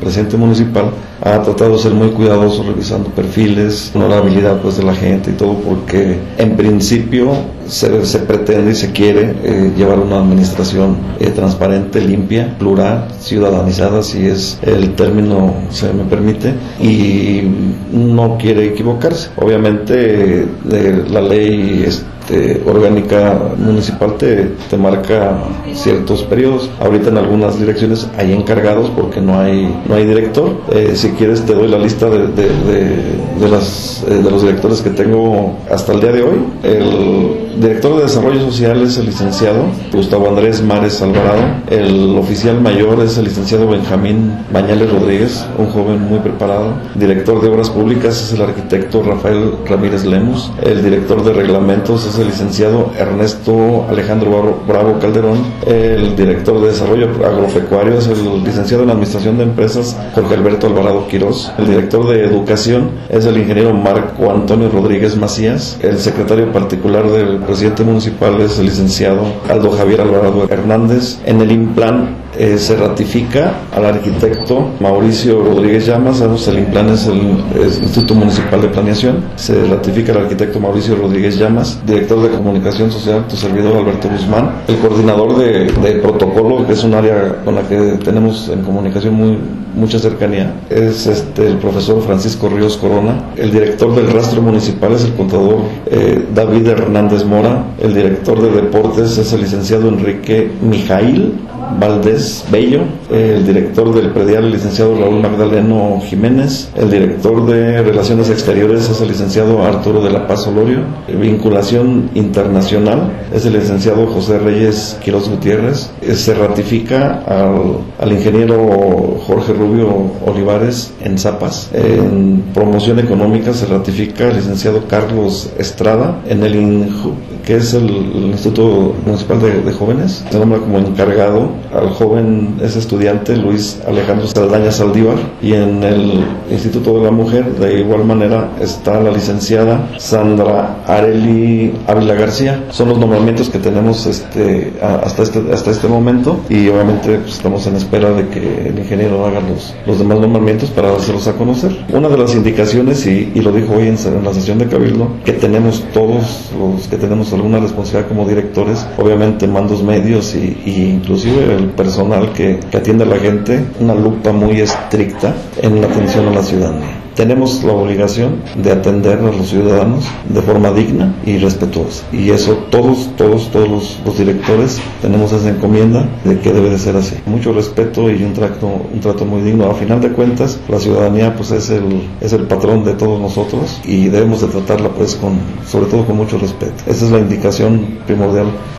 presidente municipal ha tratado de ser muy cuidadoso revisando perfiles, honorabilidad pues de la gente y todo, porque en principio se pretende y se quiere llevar una administración transparente, limpia, plural, ciudadanizada, si es el término se me permite, y no quiere equivocarse. Obviamente la ley orgánica municipal te marca ciertos periodos. Ahorita en algunas direcciones hay encargados porque no hay director. Si quieres te doy la lista de los directores que tengo hasta el día de hoy. El director de Desarrollo Social es el licenciado Gustavo Andrés Mares Alvarado. El oficial mayor es el licenciado Benjamín Bañales Rodríguez, un joven muy preparado. Director de Obras Públicas es el arquitecto Rafael Ramírez Lemus. El director de Reglamentos es el licenciado Ernesto Alejandro Bravo Calderón. El director de Desarrollo Agropecuario es el licenciado en Administración de Empresas Jorge Alberto Alvarado Quirós. El director de Educación es el ingeniero Marco Antonio Rodríguez Macías. El secretario particular del presidente municipal es el licenciado Aldo Javier Alvarado Hernández. En el IMPLAN se ratifica al arquitecto Mauricio Rodríguez Llamas. El IMPLAN es el Instituto Municipal de Planeación. Se ratifica al arquitecto Mauricio Rodríguez Llamas. Director de Comunicación Social, tu servidor Alberto Guzmán. El coordinador de protocolo, que es un área con la que tenemos en comunicación mucha cercanía, es el profesor Francisco Ríos Corona. El director del rastro municipal es el contador David Hernández Mora. El director de deportes es el licenciado Enrique Mijail Valdés Bello. El director del predial, el licenciado Raúl Magdaleno Jiménez. El director de Relaciones Exteriores es el licenciado Arturo de la Paz Olorio. Vinculación Internacional es el licenciado José Reyes Quirós Gutiérrez. Se ratifica al ingeniero Jorge Rubio Olivares en Zapas. En Promoción Económica se ratifica al licenciado Carlos Estrada. En el INJU, que es el Instituto Municipal de Jóvenes, se nombra como encargado al joven, es estudiante Luis Alejandro Saldaña Saldívar. Y en el Instituto de la Mujer, de igual manera, está la licenciada Sandra Areli Ávila García. Son los nombramientos que tenemos hasta este momento, y obviamente pues, estamos en espera de que el ingeniero haga los demás nombramientos para hacerlos a conocer. Una de las indicaciones, y lo dijo hoy en la sesión de Cabildo, que tenemos todos los que tenemos alguna responsabilidad como directores, obviamente mandos medios y inclusive el personal que atiende a la gente, una lupa muy estricta en la atención a la ciudadanía. Tenemos la obligación de atender a los ciudadanos de forma digna y respetuosa, y eso todos los directores tenemos esa encomienda de que debe de ser así. Mucho respeto y un trato muy digno. A final de cuentas, la ciudadanía pues es el patrón de todos nosotros, y debemos de tratarla pues sobre todo con mucho respeto. Esa es la indicación primordial.